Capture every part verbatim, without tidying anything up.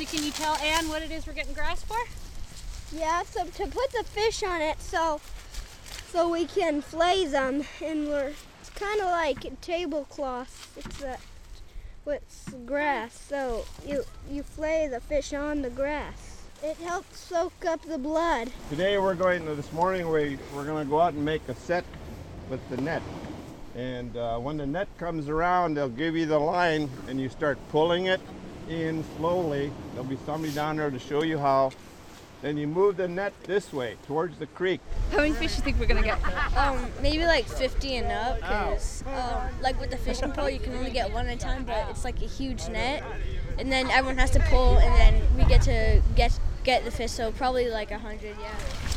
So can you tell Ann what it is we're getting grass for? Yeah, so to put the fish on it so so we can flay them, and we're it's kind of like tablecloth. It's a with grass, so you you flay the fish on the grass. It helps soak up the blood. Today we're going to, this morning we, we're going to go out and make a set with the net. And uh, when the net comes around, they'll give you the line and you start pulling it in slowly. There'll be somebody down there to show you how. Then you move the net this way towards the creek. How many fish do you think we're gonna get? Um, maybe like fifty and up, because um, like with the fishing pole, you can only get one at a time, but it's like a huge net, and then everyone has to pull, and then we get to get get the fish. So probably like a hundred, yeah.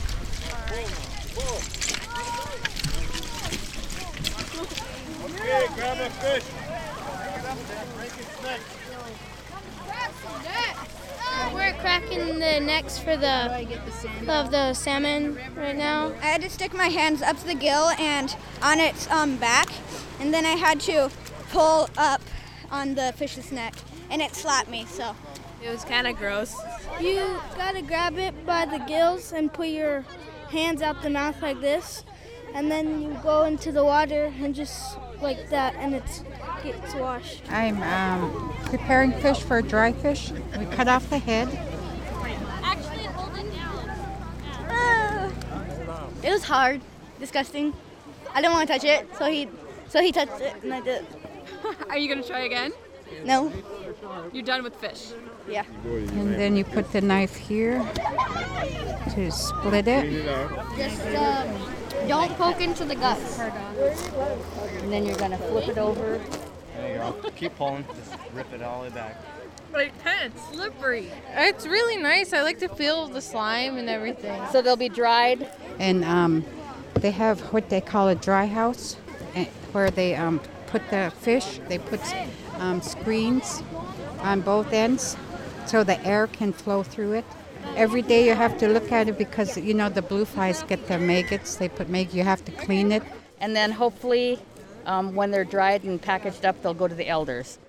Okay, grab a fish. Bring it up there, break its neck. We're cracking the necks for the of the salmon right now. I had to stick my hands up to the gill and on its um, back, and then I had to pull up on the fish's neck, and it slapped me. So It was kind of gross. You gotta grab it by the gills and put your hands out the mouth like this, and then you go into the water and just like that, and it's gets washed. I'm um, preparing fish for dry fish. We cut off the head. Actually, hold it down. uh, it was hard, disgusting. I didn't want to touch it, so he so he touched it, and I did. Are you gonna try again? No. You're done with fish. Yeah. And then you put the knife here to split it. Just um, don't poke into the guts. And then you're gonna flip it over. There you go. Keep pulling. Just rip it all the way back. But it's kind of slippery. It's really nice. I like to feel the slime and everything. So they'll be dried. And um, they have what they call a dry house, eh, where they um, put the fish. They put um, screens on both ends so the air can flow through it. Every day you have to look at it because, you know, the blue flies get the maggots. They put maggots. You have to clean it. And then hopefully um, when they're dried and packaged up, they'll go to the elders.